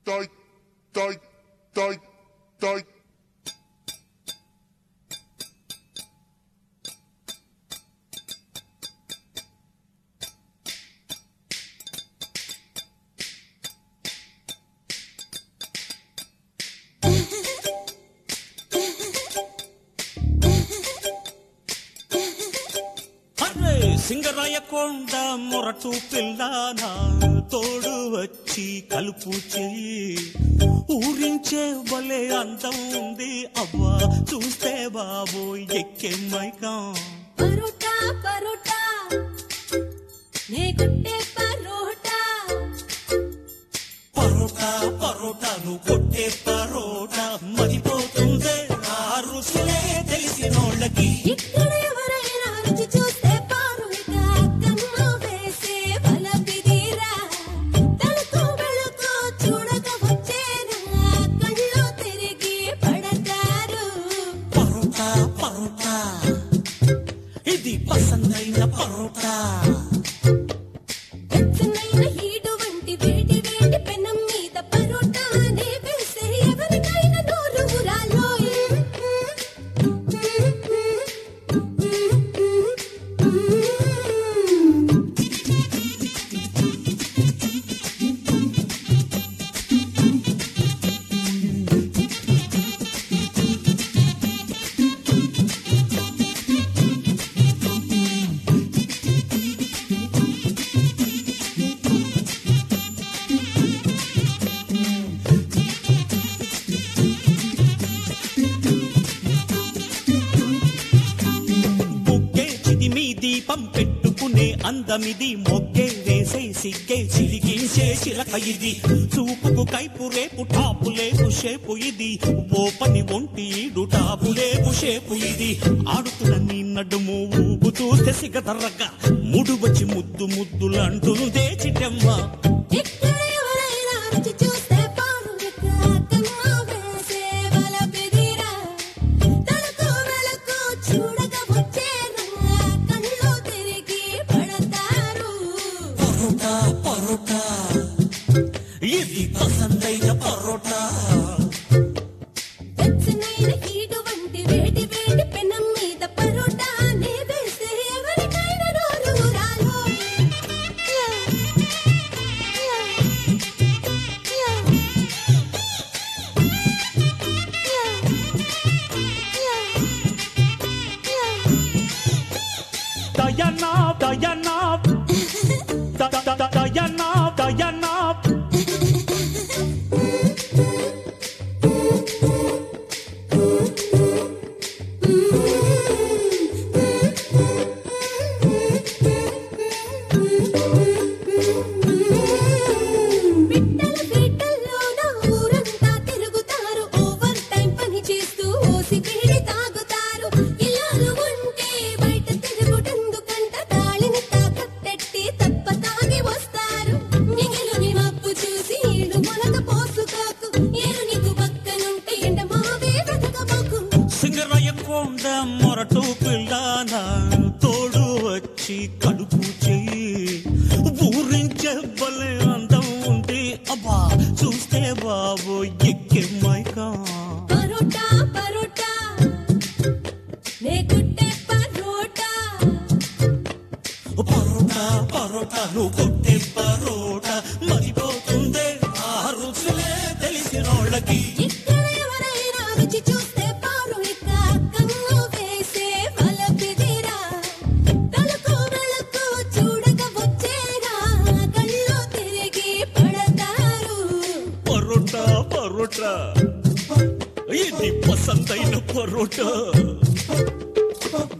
toy, toy, toy, toy. Singarayakonda మొరటు పిల్లానా తోడు వచ్చి కలుపు చెయ్యి ఊరించే భలే అందం ఉంది అవ్వా చూస్తే బాబు ఎక్కే మైకం పరోటా పరోటా నే కొట్టే పరోటా పరోటా పరోటా నువ్వు కొట్టే పరోటా మదిపోతుందే ఆ రుచులే తెలిసినోళ్ళకి ఇక్కడ ఎవరైనా రుచి చూస్తే పారుగా కన్ను వేసే బలపిదిరా తలుకు వెలుకు చూడక వచ్చేనా కళ్ళు తిరిగి పడతారు పరోటా పరోటా ఇది పసందైన పరోటా వెచ్చనైన హీడు వంటి వేడి వేడి పెనం మీద పరోటానే వేసే ఎవరికైనా నోరు ఊరాలోయ్ దీపం పెట్టుకునే అందమిది మొగ్గే వేసే సిగ్గే చిలికించే చిలక ఇది చూపుకు కైపు రేపు టాపు లేపు షేపు ఇది ఓపని ఒంటి ఈడు టాపు లేపు షేపు ఇది ఆడుతున్న నీ నడుము ఊపు చూస్తే సిగదర్రగా ముడు వచ్చి ముద్దు ముద్దులంటుందే చిట్టమ్మ ఇక్కడ ఎవరైనా రుచి చూస్తే పారుగా కన్ను వేసే బలపిదిరా తలుకు వెలుకు చూడక వచ్చేనా కళ్ళు తిరిగి పడతారు పరోటా పరోటా ఇది పసందైన పరోటా వెచ్చనైన హీడు వంటి వేడి వేడి పెనం మీద పరోటానే వేసే ఎవరికైనా నోరు ఊరాలోయ్ దయనా దయనా దయనా దయనా బిడ్డల బీటల్లోన ఊరంతా తిరుగుతారు ఓవర్ టైం పని చేస్తూ ఓసి బీడి తాగుతారు ఇల్లాలు ఉంటే బయట తిరుగుటెందుకంట తాళిని తాకట్టెట్టి తప్ప తాగి వస్తారు మిగిలిని మప్పు చూసి ఈడు మొలక పోసుకోకు ఏరు నీకు పక్కనుంటే ఎండ మావే వెతకబోకు సింగరాయకొండ మొరటు పిల్లానా తోడు వచ్చి కడుపు చెయ్యి ఊరించే భలే అందం ఉంది అబ్బా చూస్తే బాబు ఎక్కే మైకం పరోటా పరోటా నే కొట్టే పరోటా పరోటా పరోటా నువ్వు కొట్టే పరోటా మరిపోతుందే ఆ రుచులే తెలిసినోళ్ళకి ఇక్కడ ఎవరైనా రుచి చూస్తే పారుగా కన్ను వేసే బలపిదిరా తలుకు వెలుకు చూడక వచ్చేనా కళ్ళు తిరిగి పడతారు పరోటా పరోటా ఇది పసందైన పరోటా